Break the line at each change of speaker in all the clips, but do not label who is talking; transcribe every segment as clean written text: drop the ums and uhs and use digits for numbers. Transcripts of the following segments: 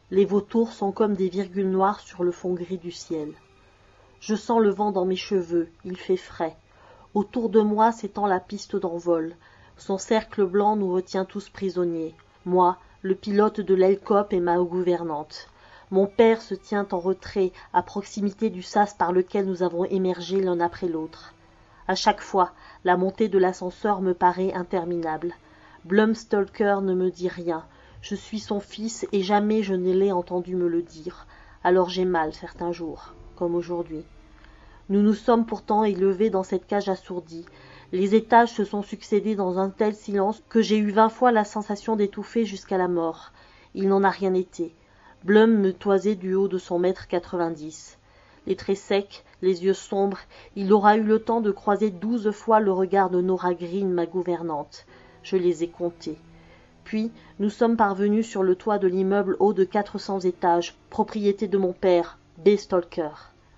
Les vautours sont comme des virgules noires sur le fond gris du ciel. Je sens le vent dans mes cheveux, il fait frais. Autour de moi s'étend la piste d'envol. Son cercle blanc nous retient tous prisonniers. Moi, le pilote de l'hélicope et ma gouvernante. Mon père se tient en retrait, à proximité du sas par lequel nous avons émergé l'un après l'autre. À chaque fois, la montée de l'ascenseur me paraît interminable. Blumstalker ne me dit rien. Je suis son fils et jamais je ne l'ai entendu me le dire. Alors j'ai mal certains jours, comme aujourd'hui. Nous nous sommes pourtant élevés dans cette cage assourdie. Les étages se sont succédés dans un tel silence que j'ai eu 20 fois la sensation d'étouffer jusqu'à la mort. Il n'en a rien été. Blum me toisait du haut de son mètre 90. Les traits secs, les yeux sombres, il aura eu le temps de croiser 12 fois le regard de Nora Green, ma gouvernante. Je les ai comptés. Puis, nous sommes parvenus sur le toit de l'immeuble haut de 400 étages, propriété de mon père, B. Stalker.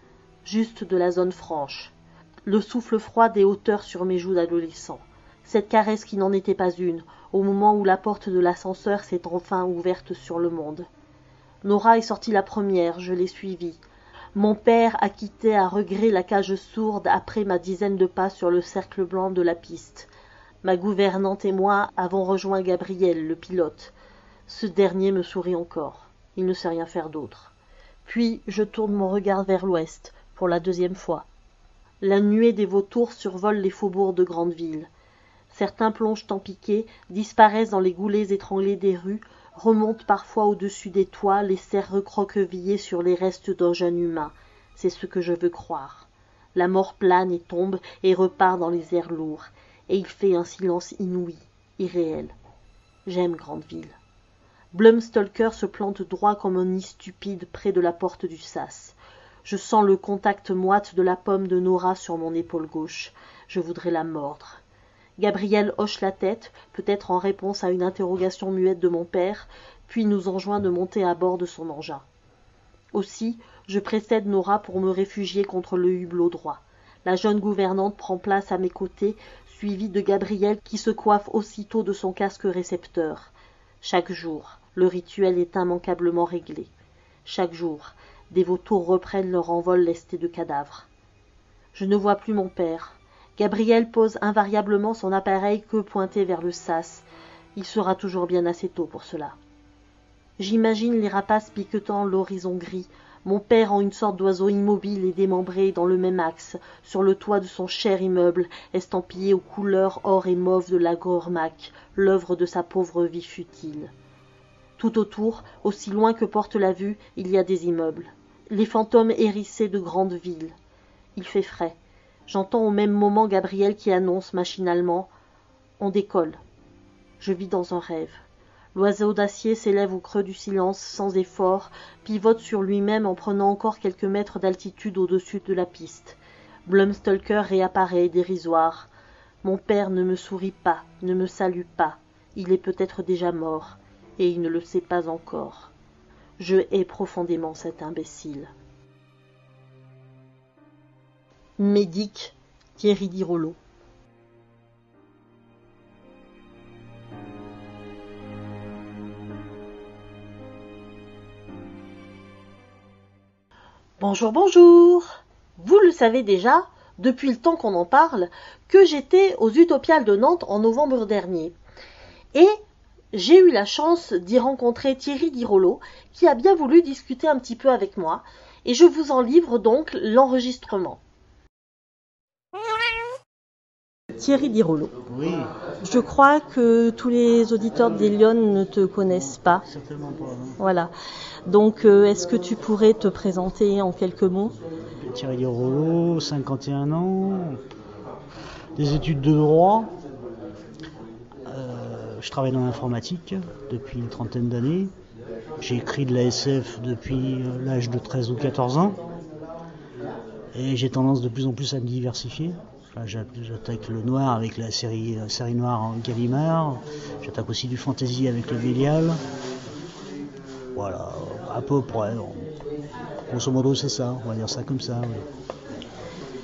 Juste de la zone franche. Le souffle froid des hauteurs sur mes joues d'adolescent. Cette caresse qui n'en était pas une, au moment où la porte de l'ascenseur s'est enfin ouverte sur le monde. Nora est sortie la première, je l'ai suivie. Mon père a quitté à regret la cage sourde après ma dizaine de pas sur le cercle blanc de la piste. Ma gouvernante et moi avons rejoint Gabriel, le pilote. Ce dernier me sourit encore. Il ne sait rien faire d'autre. Puis je tourne mon regard vers l'ouest, pour la deuxième fois. La nuée des vautours survole les faubourgs de grandes villes. Certains plongent en piqué, disparaissent dans les goulets étranglés des rues, remontent parfois au-dessus des toits, laissèrent recroqueviller sur les restes d'un jeune humain. C'est ce que je veux croire. La mort plane et tombe et repart dans les airs lourds, et il fait un silence inouï, irréel. J'aime Grandeville. Blumstalker se plante droit comme un nid stupide près de la porte du sas. Je sens le contact moite de la pomme de Nora sur mon épaule gauche. Je voudrais la mordre. Gabriel hoche la tête, peut-être en réponse à une interrogation muette de mon père, puis nous enjoint de monter à bord de son engin. Aussi, je précède Nora pour me réfugier contre le hublot droit. La jeune gouvernante prend place à mes côtés, suivie de Gabriel qui se coiffe aussitôt de son casque récepteur. Chaque jour, le rituel est immanquablement réglé. Chaque jour, des vautours reprennent leur envol lesté de cadavres. Je ne vois plus mon père. Gabriel pose invariablement son appareil queue pointée vers le sas. Il sera toujours bien assez tôt pour cela. J'imagine les rapaces piquetant l'horizon gris, mon père en une sorte d'oiseau immobile et démembré dans le même axe, sur le toit de son cher immeuble, estampillé aux couleurs or et mauve de la Gormac, l'œuvre de sa pauvre vie futile. Tout autour, aussi loin que porte la vue, il y a des immeubles. Les fantômes hérissés de grandes villes. Il fait frais. J'entends au même moment Gabriel qui annonce machinalement « On décolle ». Je vis dans un rêve. L'oiseau d'acier s'élève au creux du silence sans effort, pivote sur lui-même en prenant encore quelques mètres d'altitude au-dessus de la piste. Blumstalker réapparaît dérisoire. Mon père ne me sourit pas, ne me salue pas. Il est peut-être déjà mort, et il ne le sait pas encore. Je hais profondément cet imbécile. Médic, Thierry Dirollo. Bonjour, bonjour. Vous le savez déjà, depuis le temps qu'on en parle, que j'étais aux Utopiales de Nantes en novembre dernier. Et j'ai eu la chance d'y rencontrer Thierry Dirollo, qui a bien voulu discuter un petit peu avec moi, et je vous en livre donc l'enregistrement. Thierry Dirollo.
Oui.
Je crois que tous les auditeurs d'Elion ne te connaissent pas.
Certainement pas. Non.
Voilà. Donc, est-ce que tu pourrais te présenter en quelques mots ?
Thierry Dirollo, 51 ans, des études de droit. Je travaille dans l'informatique depuis une trentaine d'années. J'ai écrit de la SF depuis l'âge de 13 ou 14 ans. Et j'ai tendance de plus en plus à me diversifier. Enfin, j'attaque le noir avec la série noire en Gallimard. J'attaque aussi du fantasy avec le Bélial. Voilà, à peu près. Grosso modo, c'est ça. On va dire ça comme ça. Oui.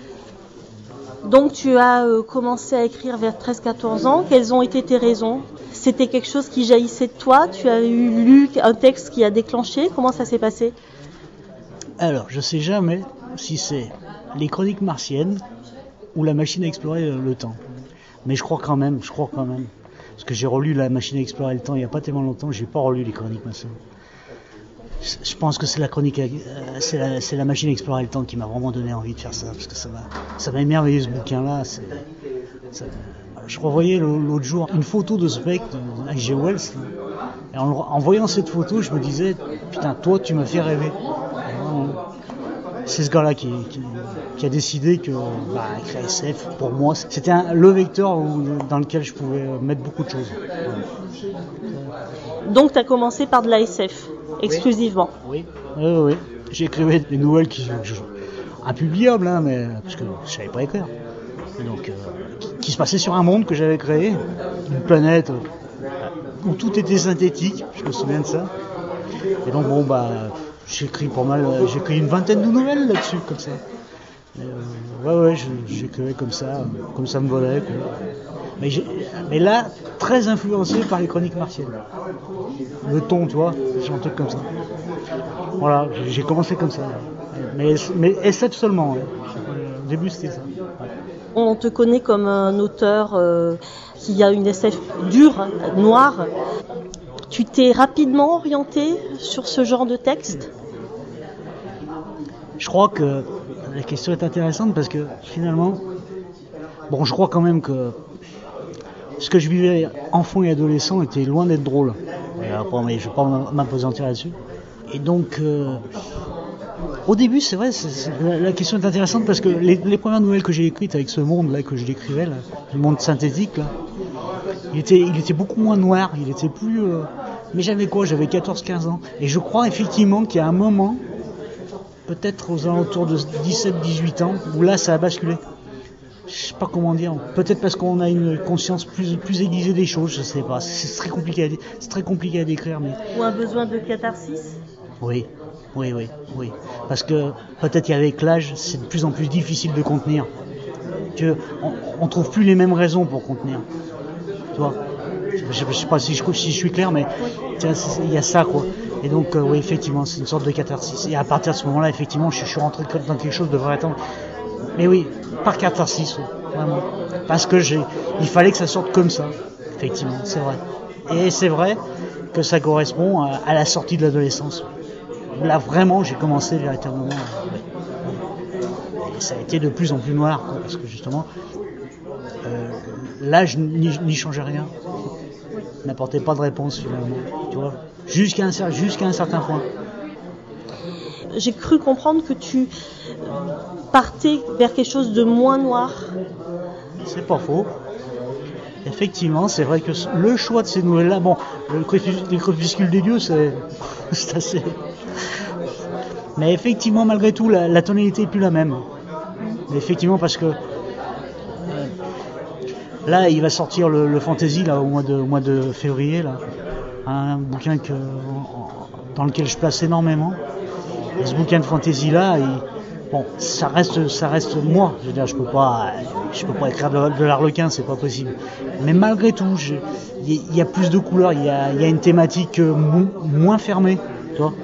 Donc, tu as commencé à écrire vers 13-14 ans. Quelles ont été tes raisons ? C'était quelque chose qui jaillissait de toi? Tu as lu un texte qui a déclenché? Comment ça s'est passé?
Alors, je sais jamais si c'est les chroniques martiennes ou la machine à explorer le temps. Mais je crois quand même. Parce que j'ai relu la machine à explorer le temps il n'y a pas tellement longtemps, j'ai pas relu les chroniques martiennes. Je pense que c'est la chronique, c'est la machine à explorer le temps qui m'a vraiment donné envie de faire ça, parce que ça m'a émerveillé ce bouquin-là. Je revoyais l'autre jour une photo de ce mec, de H.G. Wells, et en voyant cette photo, je me disais, putain, toi, tu m'as fait rêver. C'est ce gars-là qui a décidé que la SF, pour moi, c'était le vecteur dans lequel je pouvais mettre beaucoup de choses.
Donc, tu as commencé par de la SF, exclusivement?
Oui. J'écrivais des nouvelles impubliables, hein, mais parce que je savais pas écrire. Donc, qui se passait sur un monde que j'avais créé, une planète où tout était synthétique, je me souviens de ça. Et donc, j'écris une vingtaine de nouvelles là-dessus, comme ça. J'écrivais comme ça me volait. Mais là, très influencé par les chroniques martiennes. Le ton, tu vois, c'est un truc comme ça. Voilà, j'ai commencé comme ça. Mais SF seulement. Au début, c'était ça.
On te connaît comme un auteur qui a une SF dure, noire. Tu t'es rapidement orienté sur ce genre de texte?
Je crois que la question est intéressante parce que finalement, je crois quand même que ce que je vivais enfant et adolescent était loin d'être drôle. Mais je ne vais pas m'apesantir là-dessus. Et donc, au début, c'est vrai, la question est intéressante parce que les premières nouvelles que j'ai écrites avec ce monde-là que je décrivais, là, le monde synthétique, là, il était beaucoup moins noir, il était plus... Mais j'avais 14-15 ans. Et je crois effectivement qu'il y a un moment, peut-être aux alentours de 17-18 ans, où là, ça a basculé. Je sais pas comment dire. Peut-être parce qu'on a une conscience plus aiguisée des choses, je sais pas. C'est très compliqué à décrire. Mais...
Ou un besoin de catharsis?
Oui. Parce que peut-être qu'avec l'âge, c'est de plus en plus difficile de contenir. On trouve plus les mêmes raisons pour contenir. Tu vois, je sais pas si je suis clair, mais il y a ça, quoi. Et donc, oui, effectivement, c'est une sorte de catharsis. Et à partir de ce moment-là, effectivement, je suis rentré dans quelque chose de vraiment... Mais oui, par catharsis, vraiment. Parce que il fallait que ça sorte comme ça. Effectivement, c'est vrai. Et c'est vrai que ça correspond à la sortie de l'adolescence. Là, vraiment, j'ai commencé véritablement. Et ça a été de plus en plus noir, quoi, parce que justement, l'âge n'y changeait rien. N'apportait pas de réponse, finalement. Tu vois, jusqu'à un certain point.
J'ai cru comprendre que tu partais vers quelque chose de moins noir.
C'est pas faux. Effectivement, c'est vrai que le choix de ces nouvelles-là, les crépuscules des dieux, c'est assez... Mais effectivement, malgré tout, la tonalité est plus la même. Mais effectivement, parce que là, il va sortir le fantasy là, au mois de février, là. Un bouquin dans lequel je place énormément. Et ce bouquin de fantasy là, ça reste moi. Je veux dire, je peux pas écrire de l'Arlequin, c'est pas possible. Mais malgré tout, il y a plus de couleurs, il y a une thématique moins fermée, tu vois.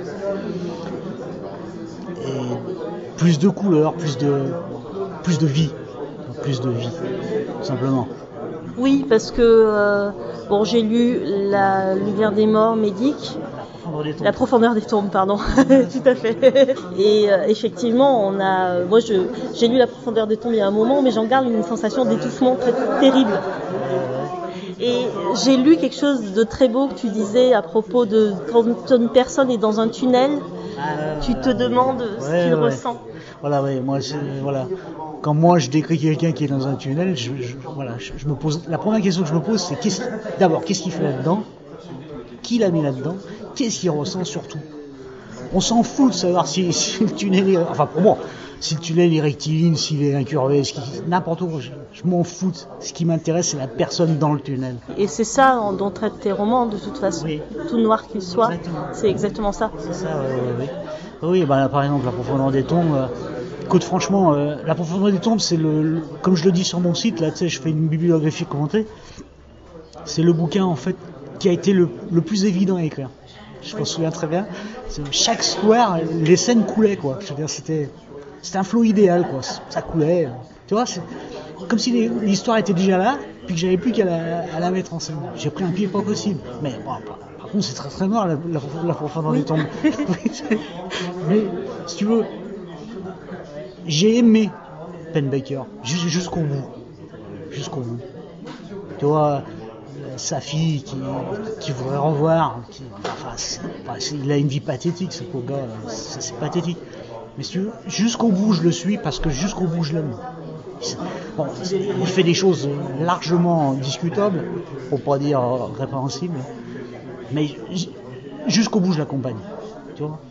Et plus de couleurs, plus de vie, tout simplement.
Oui, parce que j'ai lu La lumière des morts, Médic. La profondeur des tombes, pardon. Tout à fait. Et effectivement, moi j'ai lu La profondeur des tombes il y a un moment, mais j'en garde une sensation d'étouffement très terrible. Et j'ai lu quelque chose de très beau que tu disais à propos de quand une personne est dans un tunnel, tu te demandes ce qu'il ressent.
Voilà, Quand moi je décris quelqu'un qui est dans un tunnel, je me pose. La première question que je me pose, c'est qu'est-ce qu'il fait là-dedans ? Qui l'a mis là-dedans ? Qu'est-ce qu'il ressent surtout ? On s'en fout de savoir si le tunnel est... Enfin, pour moi, si le tunnel est rectiligne, s'il est incurvé, n'importe où, je m'en fous. Ce qui m'intéresse, c'est la personne dans le tunnel.
Et c'est ça dont traitent tes romans, de toute façon. Oui. Tout noir qu'il soit, c'est exactement ça.
C'est ça, oui. Oui, par exemple, La profondeur des tombes... Écoute, franchement, La profondeur des tombes, c'est comme je le dis sur mon site, là, tu sais, je fais une bibliographie commentée. c'est le bouquin en fait qui a été le plus évident à écrire. Je me souviens très bien. Chaque soir, les scènes coulaient, quoi. Je veux dire, c'était un flow idéal, quoi. Ça coulait. Tu vois, c'est comme si l'histoire était déjà là, puis que j'avais plus qu'à la mettre en scène. J'ai pris un pied pas possible. Mais bon, par contre, c'est très très noir la profondeur des tombes. Mais si tu veux, j'ai aimé Penn Baker jusqu'au bout. Jusqu'au bout. Tu vois, sa fille qui voudrait revoir, il a une vie pathétique, ce pauvre gars, c'est pathétique. Mais si tu veux, jusqu'au bout je le suis parce que jusqu'au bout je l'aime. Bon, il fait des choses largement discutables, pour pas dire répréhensibles, mais jusqu'au bout je l'accompagne. Tu vois,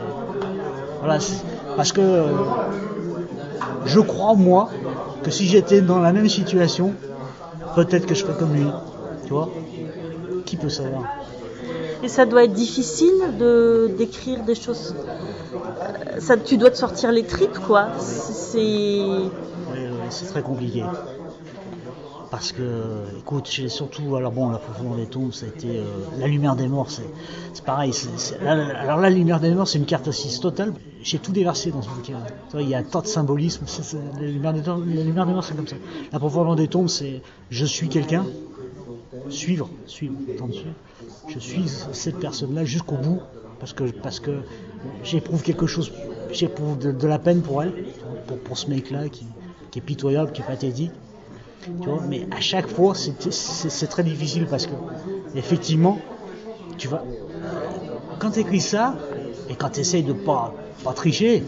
parce que je crois moi que si j'étais dans la même situation, peut-être que je ferais comme lui. Tu vois, qui peut savoir?
Et ça doit être difficile d'écrire des choses. Tu dois te sortir les tripes, quoi.
Oui, c'est très compliqué. Parce que, écoute, j'ai surtout, alors bon, La profondeur des tombes, ça a été La lumière des morts, c'est pareil. Alors La lumière des morts, c'est une carte assise totale. J'ai tout déversé dans ce bouquin. Il y a un tas de symbolisme. La lumière des morts, c'est comme ça. La profondeur des tombes, c'est je suis quelqu'un. Suivre, je suis cette personne-là jusqu'au bout parce que j'éprouve quelque chose, j'éprouve de la peine pour elle, pour ce mec-là qui est pitoyable, qui est pathétique, tu vois. Mais à chaque fois, c'est très difficile parce que effectivement, tu vois, quand tu écris ça et quand tu essayes de pas tricher,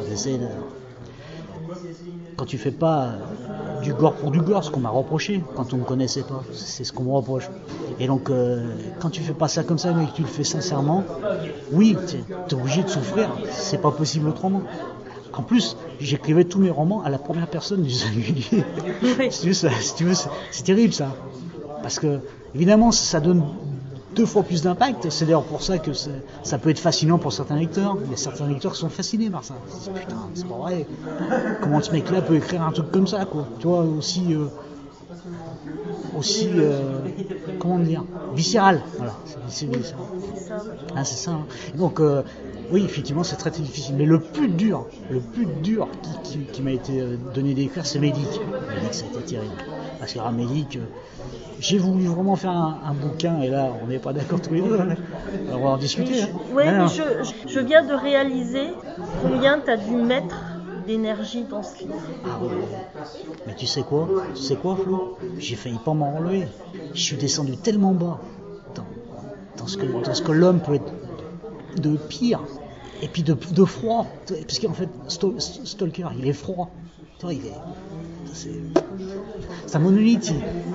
quand tu fais pas du gore pour du gore, ce qu'on m'a reproché quand on me connaissait pas, c'est ce qu'on me reproche. Et donc quand tu fais pas ça comme ça, mais que tu le fais sincèrement, oui, t'es obligé de souffrir, c'est pas possible autrement. En plus, j'écrivais tous mes romans à la première personne du singulier. Si tu veux, c'est terrible ça, parce que évidemment ça donne 2 fois plus d'impact. C'est d'ailleurs pour ça que ça peut être fascinant pour certains lecteurs. Il y a certains lecteurs qui sont fascinés par ça. Ils se disent, putain, c'est pas vrai. Comment ce mec-là peut écrire un truc comme ça, quoi. Tu vois, aussi comment dire, viscéral. Voilà, c'est viscéral. Ah, c'est ça. Hein. Et donc, oui, effectivement, c'est très, très difficile. Mais le plus dur qui m'a été donné d'écrire, c'est Médic. Médic, ça a été terrible. Parce que Médic, j'ai voulu vraiment faire un bouquin, et là, on n'est pas d'accord tous les deux. Hein. On va en discuter. Hein.
Oui, mais je viens de réaliser combien tu as dû mettre d'énergie dans ce livre.
Ah oui. Mais tu sais quoi, Flo? J'ai failli pas m'en relever. Je suis descendu tellement bas dans ce que l'homme peut être de pire, et puis de froid. Parce qu'en fait, Stalker, il est froid. Tu vois, c'est un monolithe.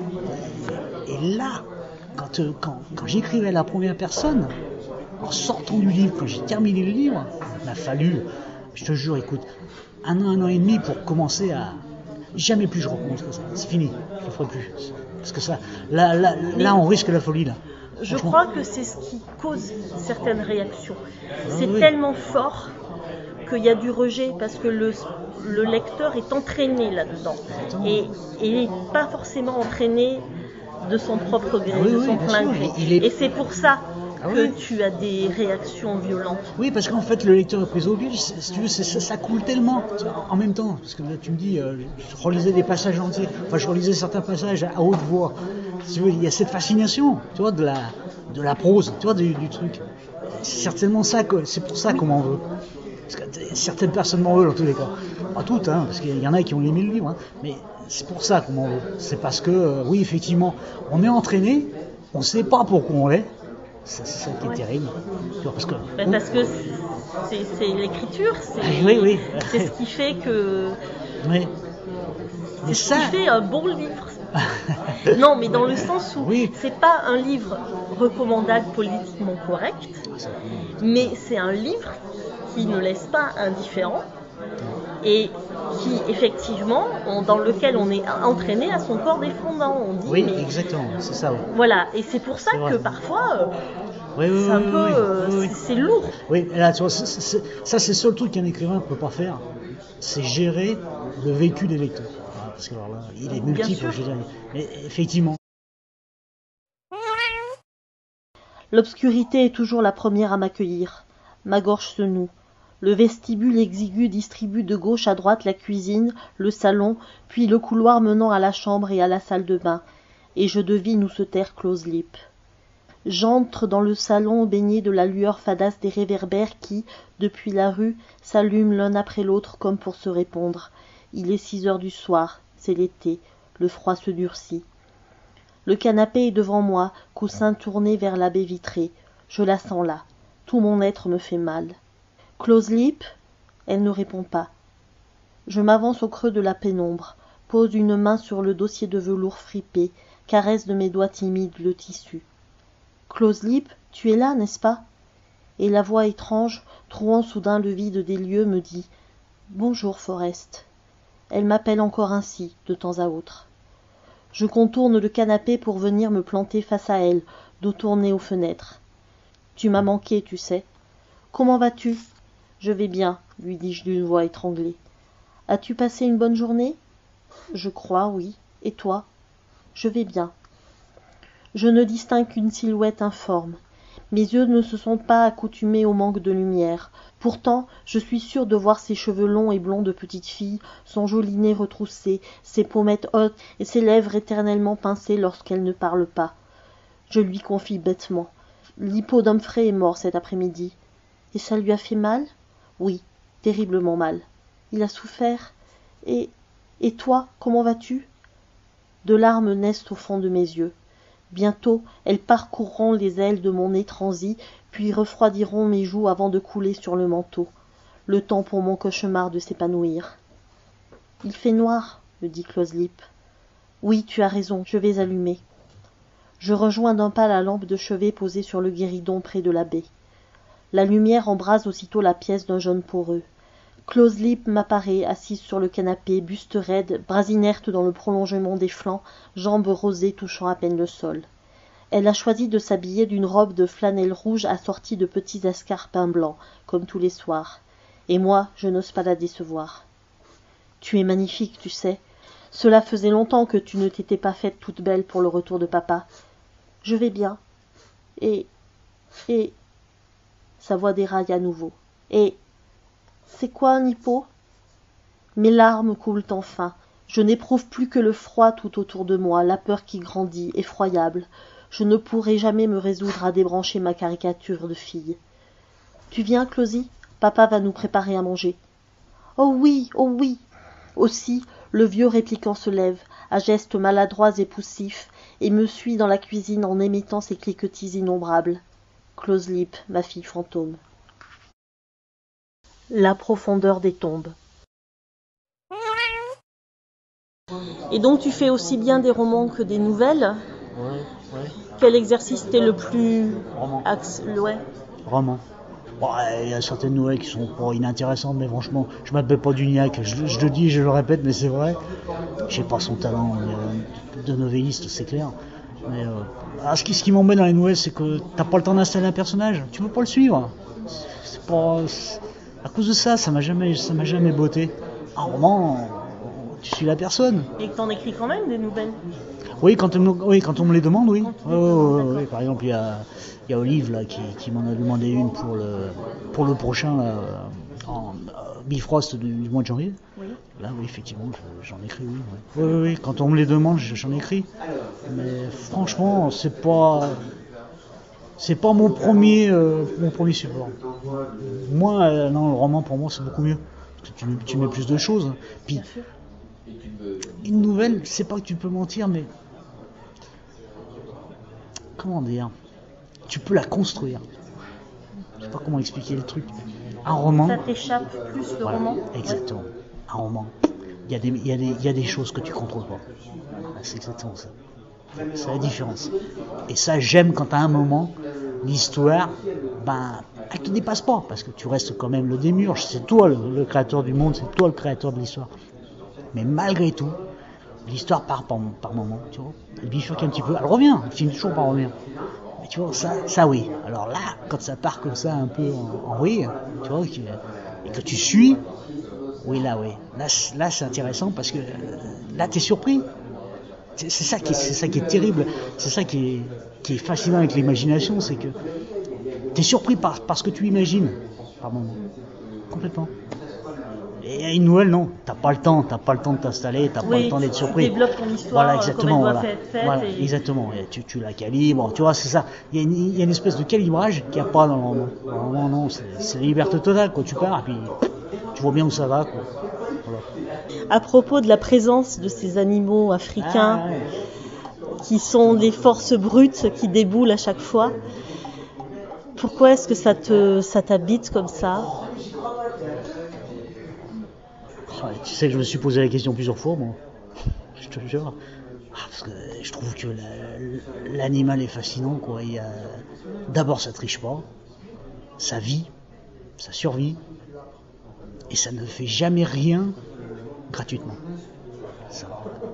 Et là, quand j'écrivais à la première personne, en sortant du livre, quand j'ai terminé le livre, il m'a fallu, je te jure, écoute, un an et demi pour commencer à... Jamais plus je recommence ça. C'est fini, je le ferai plus. Parce que ça, là on risque la folie, là.
Je crois que c'est ce qui cause certaines réactions. C'est tellement fort qu'il y a du rejet parce que le lecteur est entraîné là-dedans. Et il n'est pas forcément entraîné de son propre gré, de son plein gré. Et c'est pour ça que tu as des réactions violentes.
Oui, parce qu'en fait, le lecteur est pris au piège. Si tu veux, ça coule tellement en même temps. Parce que là, tu me dis, je relisais des passages entiers. Enfin, je relisais certains passages à haute voix. Si tu veux, il y a cette fascination, tu vois, de la prose, tu vois, du truc. C'est certainement ça, c'est pour ça qu'on m'en veut. Parce que certaines personnes m'en veulent en tous les cas. Pas toutes, hein, parce qu'il y en a qui ont aimé le livre, hein, mais c'est pour ça qu'on m'en veut. C'est parce que, oui, effectivement, on est entraîné, on ne sait pas pourquoi on l'est. C'est ça qui est terrible.
Parce que c'est l'écriture,
oui.
C'est ce qui fait que...
Oui.
C'est ce qui fait un bon livre. Non, mais dans le sens où c'est pas un livre recommandable politiquement correct, mais c'est un livre qui ne laisse pas indifférent et qui, effectivement, dans lequel on est entraîné à son corps défendant. On dit,
oui, exactement, c'est ça. Oui.
Voilà, et c'est pour ça que parfois, c'est un peu, c'est lourd.
Oui, et là, tu vois, ça, c'est le seul truc qu'un écrivain ne peut pas faire, c'est gérer le vécu des lecteurs. Parce que alors là, il est multiple, je dirais. Mais effectivement.
L'obscurité est toujours la première à m'accueillir. Ma gorge se noue. Le vestibule exigu distribue de gauche à droite la cuisine, le salon, puis le couloir menant à la chambre et à la salle de bain, et je devine où se terre Close-Lip. J'entre dans le salon baigné de la lueur fadasse des réverbères qui, depuis la rue, s'allument l'un après l'autre comme pour se répondre. Il est 6 heures du soir, c'est l'été, le froid se durcit. Le canapé est devant moi, coussin tourné vers la baie vitrée. Je la sens là. Tout mon être me fait mal. Close-Lip ? Elle ne répond pas. Je m'avance au creux de la pénombre, pose une main sur le dossier de velours fripé, caresse de mes doigts timides le tissu. Close-Lip, tu es là, n'est-ce pas ? Et la voix étrange, trouant soudain le vide des lieux, me dit « Bonjour, Forest ». Elle m'appelle encore ainsi, de temps à autre. Je contourne le canapé pour venir me planter face à elle, dos tourné aux fenêtres. « Tu m'as manqué, tu sais. Comment vas-tu ? » « Je vais bien, lui dis-je d'une voix étranglée. « As-tu passé une bonne journée ? » ?»« Je crois, oui. Et toi ? » ?»« Je vais bien. » Je ne distingue qu'une silhouette informe. Mes yeux ne se sont pas accoutumés au manque de lumière. Pourtant, je suis sûre de voir ses cheveux longs et blonds de petite fille, son joli nez retroussé, ses pommettes hautes et ses lèvres éternellement pincées lorsqu'elle ne parle pas. Je lui confie bêtement. L'hippo d'Humphrey est mort cet après-midi. Et ça lui a fait mal ? Oui, terriblement mal. Il a souffert. Et toi, comment vas-tu ? De larmes naissent au fond de mes yeux. Bientôt, elles parcourront les ailes de mon nez transi, puis refroidiront mes joues avant de couler sur le manteau. Le temps pour mon cauchemar de s'épanouir. « Il fait noir, » me dit Close-Lip. « Oui, tu as raison, je vais allumer. » Je rejoins d'un pas la lampe de chevet posée sur le guéridon près de la baie. La lumière embrase aussitôt la pièce d'un jaune poreux. Close-Lip m'apparaît, assise sur le canapé, buste raide, bras inerte dans le prolongement des flancs, jambes rosées touchant à peine le sol. Elle a choisi de s'habiller d'une robe de flanelle rouge assortie de petits escarpins blancs, comme tous les soirs. Et moi, je n'ose pas la décevoir. « Tu es magnifique, tu sais. Cela faisait longtemps que tu ne t'étais pas faite toute belle pour le retour de papa. Je vais bien. Et... Sa voix déraille à nouveau. Et... C'est quoi un hippo ? Mes larmes coulent enfin. Je n'éprouve plus que le froid tout autour de moi, la peur qui grandit, effroyable. Je ne pourrai jamais me résoudre à débrancher ma caricature de fille. Tu viens, Closy ? Papa va nous préparer à manger. Oh oui, oh oui. Aussi, le vieux répliquant se lève, à gestes maladroits et poussifs, et me suit dans la cuisine en émettant ses cliquetis innombrables. Close-Lip, ma fille fantôme. La profondeur des tombes. Et donc tu fais aussi bien des romans que des nouvelles ?
Ouais.
Quel exercice t'est le plus...
Roman.
Ouais.
Roman. Bon, il y a certaines nouvelles qui sont pas inintéressantes, mais franchement, je m'appelle pas Duniac, je le dis, je le répète, mais c'est vrai. J'ai pas son talent de novelliste, c'est clair. Mais ce qui m'embête dans les nouvelles, c'est que t'as pas le temps d'installer un personnage, tu peux pas le suivre. C'est pas... À cause de ça, ça m'a jamais botté. Un roman, tu suis la personne.
Et que t'en écris quand même des nouvelles ?
Oui, quand on me les demande, oui. Oui. Par exemple, il y a Olive là qui m'en a demandé une pour le prochain là, en Bifrost du mois de janvier.
Oui.
Là, oui, effectivement, j'en écris, oui. Oui. Quand on me les demande, j'en écris. Mais franchement, c'est pas mon premier support. Moi, non, le roman pour moi c'est beaucoup mieux. Parce que tu mets plus de choses. Puis une nouvelle, c'est pas que tu peux mentir, mais comment dire, tu peux la construire. Je sais pas comment expliquer le truc. Un roman.
Ça t'échappe plus le roman.
Exactement. Ouais. Un roman. Il y a des choses que tu contrôles pas. C'est exactement ça. C'est la différence. Et ça, j'aime quand à un moment, l'histoire, elle te dépasse pas, parce que tu restes quand même le démiurge. C'est toi le créateur du monde, c'est toi le créateur de l'histoire. Mais malgré tout, l'histoire part par moment, tu vois. Elle bifurque un petit peu, elle revient, elle finit toujours par revenir. Mais tu vois, ça oui. Alors là, quand ça part comme ça, un peu en vrille, tu vois, et que tu suis, oui. Là, c'est intéressant parce que là, t'es surpris. C'est ça qui est terrible, c'est ça qui est fascinant avec l'imagination, c'est que t'es surpris par ce que tu imagines, par moment, complètement. Et une nouvelle, non, t'as pas le temps de t'installer, t'as pas le temps d'être surpris.
Tu développes ton histoire,
voilà, exactement,
comme elle doit être faite.
Voilà, exactement. Et tu la calibres, tu vois, c'est ça. Il y a une espèce de calibrage qu'il n'y a pas dans le roman. Dans le roman, non, c'est la liberté totale, quoi. Tu pars et puis tu vois bien où ça va, quoi. Voilà.
À propos de la présence de ces animaux africains qui sont des forces brutes qui déboulent à chaque fois, pourquoi est-ce que ça t'habite comme ça?
Tu sais que je me suis posé la question plusieurs fois, moi. Je te jure. Parce que je trouve que l'animal est fascinant, quoi. D'abord, ça triche pas. Ça vit, ça survit. Et ça ne fait jamais rien gratuitement. Ça.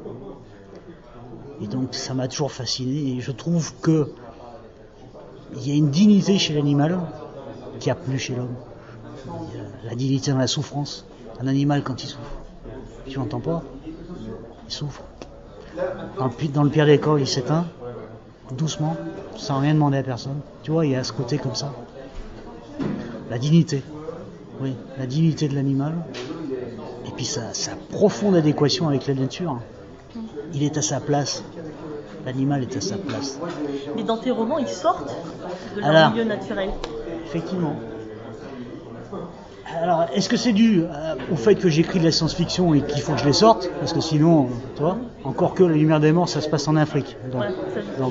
Et donc, ça m'a toujours fasciné. Et je trouve que il y a une dignité chez l'animal qu'il n'y a plus chez l'homme. La dignité dans la souffrance. Un animal, quand il souffre, tu l'entends pas, il souffre. Dans le pire des cas, il s'éteint, doucement, sans rien demander à personne. Tu vois, il y a ce côté comme ça. La dignité. Oui, la dignité de l'animal. Et puis sa profonde adéquation avec la nature. Il est à sa place. L'animal est à sa place.
Mais dans tes romans, ils sortent de leur milieu naturel.
Effectivement. Alors, est-ce que c'est dû au fait que j'écris de la science-fiction et qu'il faut que je les sorte? Parce que sinon, tu vois, encore que La Lumière des Morts, ça se passe en Afrique. Donc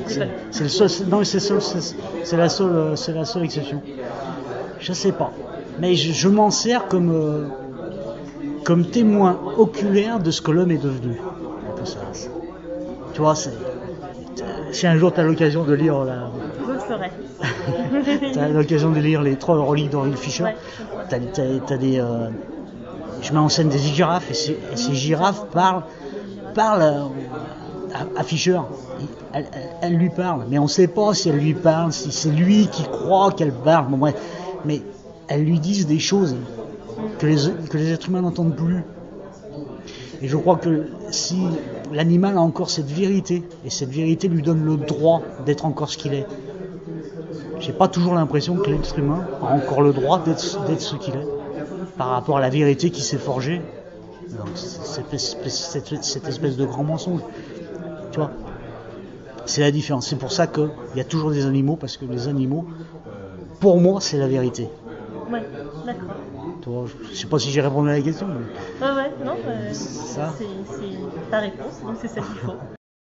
c'est la seule exception. Je sais pas. Mais je m'en sers comme témoin oculaire de ce que l'homme est devenu. Un peu ça. Tu vois, si un jour tu as l'occasion de lire
Je le ferai.
T'as l'occasion de lire les 3 reliques d'Henry Fisher.
Ouais.
T'as des. Je mets en scène des girafes et ces girafes parlent à Fisher. Elle lui parle, mais on ne sait pas si elle lui parle, si c'est lui qui croit qu'elle parle. Bon, bref. Mais elles lui disent des choses que les êtres humains n'entendent plus. Et je crois que si l'animal a encore cette vérité, et cette vérité lui donne le droit d'être encore ce qu'il est, j'ai pas toujours l'impression que l'être humain a encore le droit d'être ce qu'il est par rapport à la vérité qui s'est forgée. Donc, cette espèce de grand mensonge. Tu vois, c'est la différence. C'est pour ça qu'il y a toujours des animaux, parce que les animaux, pour moi, c'est la vérité.
Ouais, d'accord.
Tu vois, je sais pas si j'ai répondu à la question. Mais...
Ouais, non,
c'est
ta réponse, donc c'est celle qu'il faut.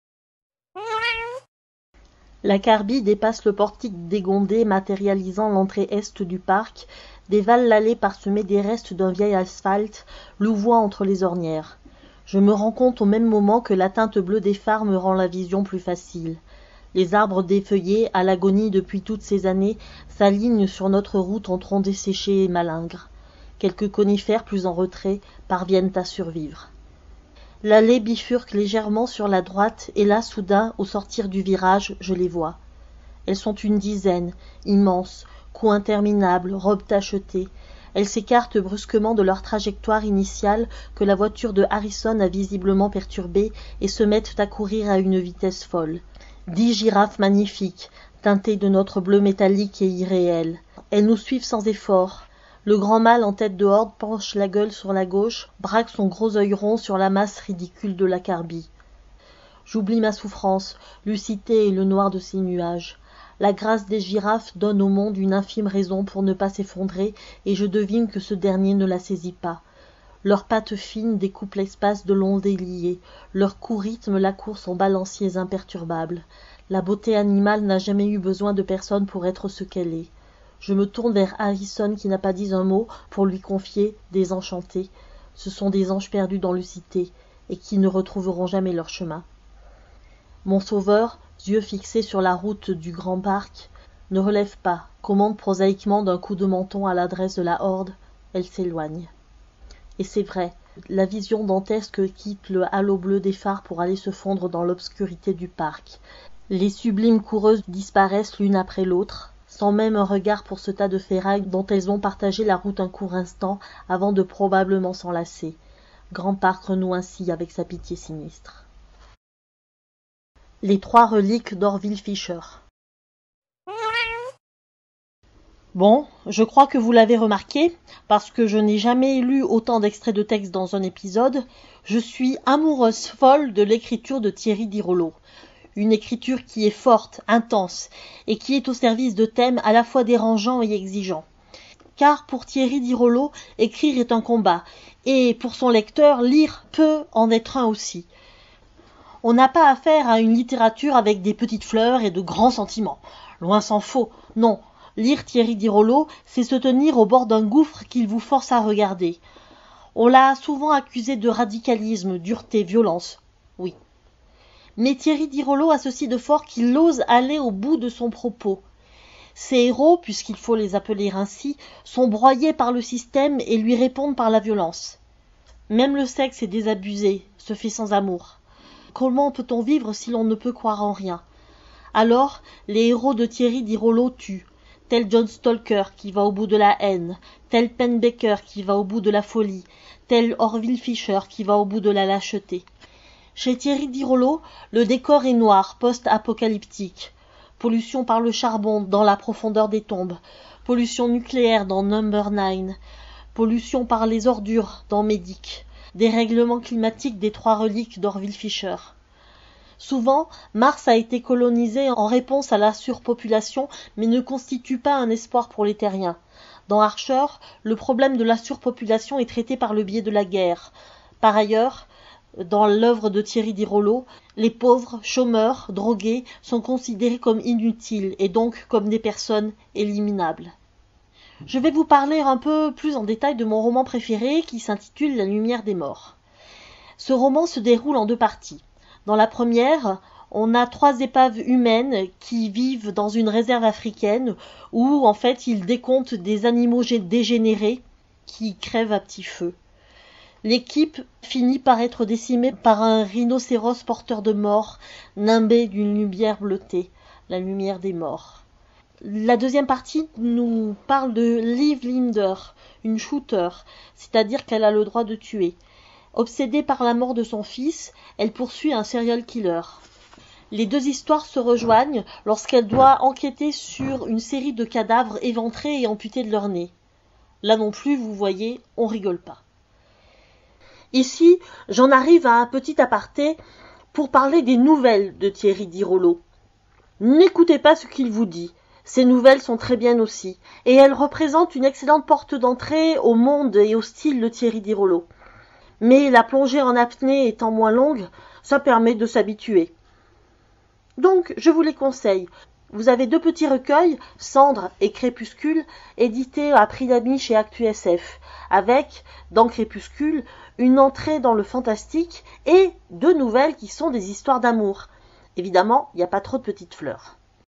La Carbie dépasse le portique dégondé matérialisant l'entrée est du parc, dévale l'allée parsemée des restes d'un vieil asphalte, louvoie entre les ornières. Je me rends compte au même moment que la teinte bleue des phares me rend la vision plus facile. Les arbres défeuillés, à l'agonie depuis toutes ces années, s'alignent sur notre route en troncs desséchés et malingres. Quelques conifères plus en retrait parviennent à survivre. L'allée bifurque légèrement sur la droite et là, soudain, au sortir du virage, je les vois. Elles sont une dizaine, immenses, cou interminable, robes tachetées. Elles s'écartent brusquement de leur trajectoire initiale que la voiture de Harrison a visiblement perturbée et se mettent à courir à une vitesse folle. 10 girafes magnifiques, teintées de notre bleu métallique et irréel. Elles nous suivent sans effort. Le grand mâle en tête de horde penche la gueule sur la gauche, braque son gros œil rond sur la masse ridicule de la Carbie. J'oublie ma souffrance, Lucité et le noir de ses nuages. La grâce des girafes donne au monde une infime raison pour ne pas s'effondrer, et je devine que ce dernier ne la saisit pas. Leurs pattes fines découpent l'espace de longs déliés, leur cou rythme la course en balanciers imperturbables. La beauté animale n'a jamais eu besoin de personne pour être ce qu'elle est. Je me tourne vers Harrison qui n'a pas dit un mot pour lui confier, désenchanté. Ce sont des anges perdus dans Lucité et qui ne retrouveront jamais leur chemin. Mon sauveur, yeux fixés sur la route du grand parc, ne relève pas, commande prosaïquement d'un coup de menton à l'adresse de la horde. Elle s'éloigne. Et c'est vrai, la vision dantesque quitte le halo bleu des phares pour aller se fondre dans l'obscurité du parc. Les sublimes coureuses disparaissent l'une après l'autre, sans même un regard pour ce tas de ferrailles dont elles ont partagé la route un court instant avant de probablement s'enlacer. Grand Parc renoue ainsi avec sa pitié sinistre. Les 3 reliques d'Orville Fisher. Bon, je crois que vous l'avez remarqué, parce que je n'ai jamais lu autant d'extraits de texte dans un épisode, je suis amoureuse folle de l'écriture de Thierry Dirollo. Une écriture qui est forte, intense, et qui est au service de thèmes à la fois dérangeants et exigeants. Car pour Thierry Dirollo, écrire est un combat, et pour son lecteur, lire peut en être un aussi. On n'a pas affaire à une littérature avec des petites fleurs et de grands sentiments. Loin s'en faut, non. Lire Thierry Dirollo, c'est se tenir au bord d'un gouffre qu'il vous force à regarder. On l'a souvent accusé de radicalisme, dureté, violence. Oui. Mais Thierry Dirollo a ceci de fort qu'il ose aller au bout de son propos. Ses héros, puisqu'il faut les appeler ainsi, sont broyés par le système et lui répondent par la violence. Même le sexe est désabusé, se fait sans amour. Comment peut-on vivre si l'on ne peut croire en rien? Alors, les héros de Thierry Dirollo tuent, tel John Stalker qui va au bout de la haine, tel Penn Baker qui va au bout de la folie, tel Orville Fisher qui va au bout de la lâcheté. Chez Thierry Dirollo, le décor est noir, post-apocalyptique. Pollution par le charbon dans la profondeur des tombes, pollution nucléaire dans Number 9, pollution par les ordures dans Médic, dérèglement climatique des 3 reliques d'Orville Fisher. Souvent, Mars a été colonisé en réponse à la surpopulation, mais ne constitue pas un espoir pour les terriens. Dans Archer, le problème de la surpopulation est traité par le biais de la guerre. Par ailleurs, dans l'œuvre de Thierry Dirollo, les pauvres, chômeurs, drogués sont considérés comme inutiles et donc comme des personnes éliminables. Je vais vous parler un peu plus en détail de mon roman préféré qui s'intitule La lumière des morts. Ce roman se déroule en 2 parties. Dans la première, on a 3 épaves humaines qui vivent dans une réserve africaine où en fait ils décomptent des animaux dégénérés qui crèvent à petit feu. L'équipe finit par être décimée par un rhinocéros porteur de mort, nimbé d'une lumière bleutée, la lumière des morts. La deuxième partie nous parle de Liv Linder, une shooter, c'est-à-dire qu'elle a le droit de tuer. Obsédée par la mort de son fils, elle poursuit un serial killer. Les 2 histoires se rejoignent lorsqu'elle doit enquêter sur une série de cadavres éventrés et amputés de leur nez. Là non plus, vous voyez, on rigole pas. Ici, j'en arrive à un petit aparté pour parler des nouvelles de Thierry Dirollo. N'écoutez pas ce qu'il vous dit. Ces nouvelles sont très bien aussi, et elles représentent une excellente porte d'entrée au monde et au style de Thierry Dirollo. Mais la plongée en apnée étant moins longue, ça permet de s'habituer. Donc, je vous les conseille. Vous avez 2 petits recueils, Cendres et Crépuscule, édités à prix d'amis chez ActuSF, avec, dans Crépuscule, une entrée dans le fantastique et 2 nouvelles qui sont des histoires d'amour. Évidemment, il n'y a pas trop de petites fleurs.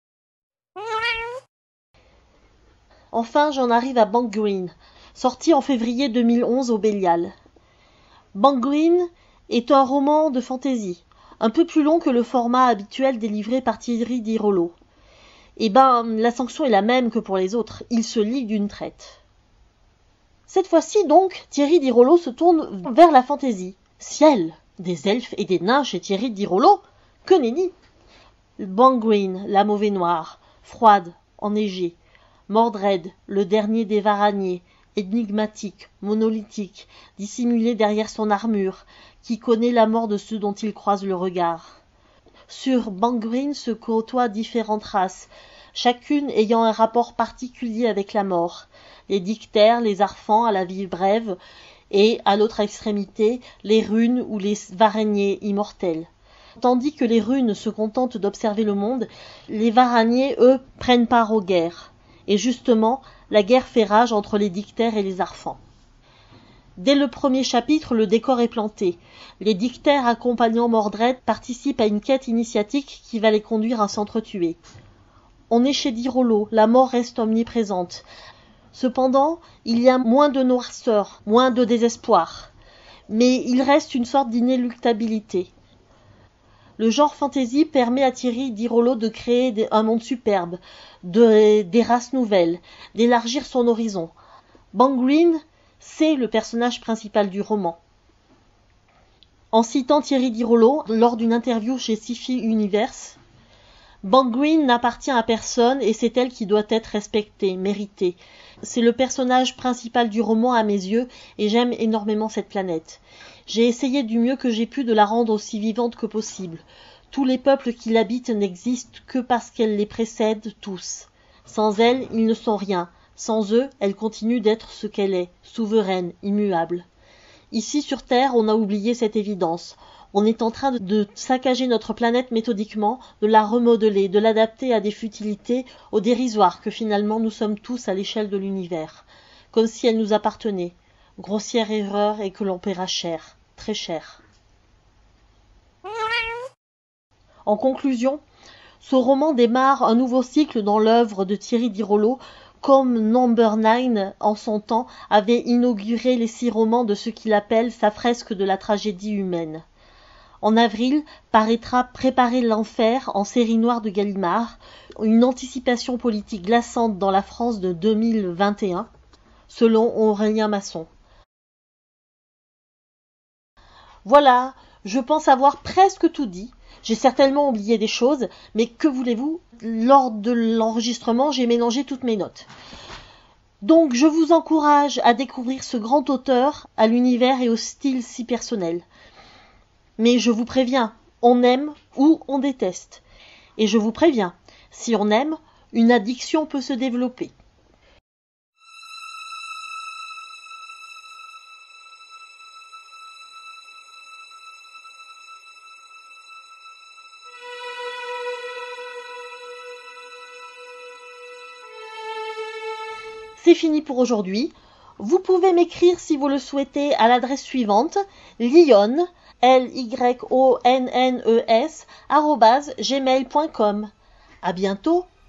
Enfin, j'en arrive à Bank Green, sorti en février 2011 au Bélial. Bank Green est un roman de fantaisie, un peu plus long que le format habituel délivré par Thierry Dirollo. La sanction est la même que pour les autres, il se lit d'une traite. Cette fois-ci donc, Thierry Dirollo se tourne vers la fantaisie. Ciel, des elfes et des nains chez Thierry Dirollo, que nenni. Bank Green, la mauvais noire, froide, enneigée. Mordred, le dernier des Varaniers, énigmatique, monolithique, dissimulé derrière son armure, qui connaît la mort de ceux dont il croise le regard. Sur Bank Green se côtoient différentes races, chacune ayant un rapport particulier avec la mort. Les dictères, les arfans à la vie brève, et, à l'autre extrémité, les runes ou les varaniers immortels. Tandis que les runes se contentent d'observer le monde, les varaniers, eux, prennent part aux guerres. Et justement, la guerre fait rage entre les dictères et les arfans. Dès le premier chapitre, le décor est planté. Les dictères accompagnant Mordred participent à une quête initiatique qui va les conduire à s'entretuer. On est chez Dirollo, la mort reste omniprésente. Cependant, il y a moins de noirceur, moins de désespoir. Mais il reste une sorte d'inéluctabilité. Le genre fantasy permet à Thierry Dirollo de créer un monde superbe, des races nouvelles, d'élargir son horizon. Bank Green, c'est le personnage principal du roman. En citant Thierry Dirollo lors d'une interview chez Sci-Fi Universe, Banguin n'appartient à personne et c'est elle qui doit être respectée, méritée. C'est le personnage principal du roman à mes yeux et j'aime énormément cette planète. J'ai essayé du mieux que j'ai pu de la rendre aussi vivante que possible. Tous les peuples qui l'habitent n'existent que parce qu'elle les précède tous. Sans elle, ils ne sont rien. Sans eux, elle continue d'être ce qu'elle est, souveraine, immuable. Ici sur Terre, on a oublié cette évidence. On est en train de saccager notre planète méthodiquement, de la remodeler, de l'adapter à des futilités, au dérisoire que finalement nous sommes tous à l'échelle de l'univers. Comme si elle nous appartenait. Grossière erreur et que l'on paiera cher, très cher. En conclusion, ce roman démarre un nouveau cycle dans l'œuvre de Thierry Dirollo, comme Number 9, en son temps, avait inauguré les 6 romans de ce qu'il appelle sa fresque de la tragédie humaine. En avril, paraîtra Préparer l'enfer en série noire de Gallimard, une anticipation politique glaçante dans la France de 2021, selon Aurélien Masson. Voilà, je pense avoir presque tout dit. J'ai certainement oublié des choses, mais que voulez-vous, lors de l'enregistrement, j'ai mélangé toutes mes notes. Donc, je vous encourage à découvrir ce grand auteur, à l'univers et au style si personnel. Mais je vous préviens, on aime ou on déteste. Et je vous préviens, si on aime, une addiction peut se développer. C'est fini pour aujourd'hui. Vous pouvez m'écrire si vous le souhaitez à l'adresse suivante, lyonnes, lyonnes, @gmail.com. À bientôt.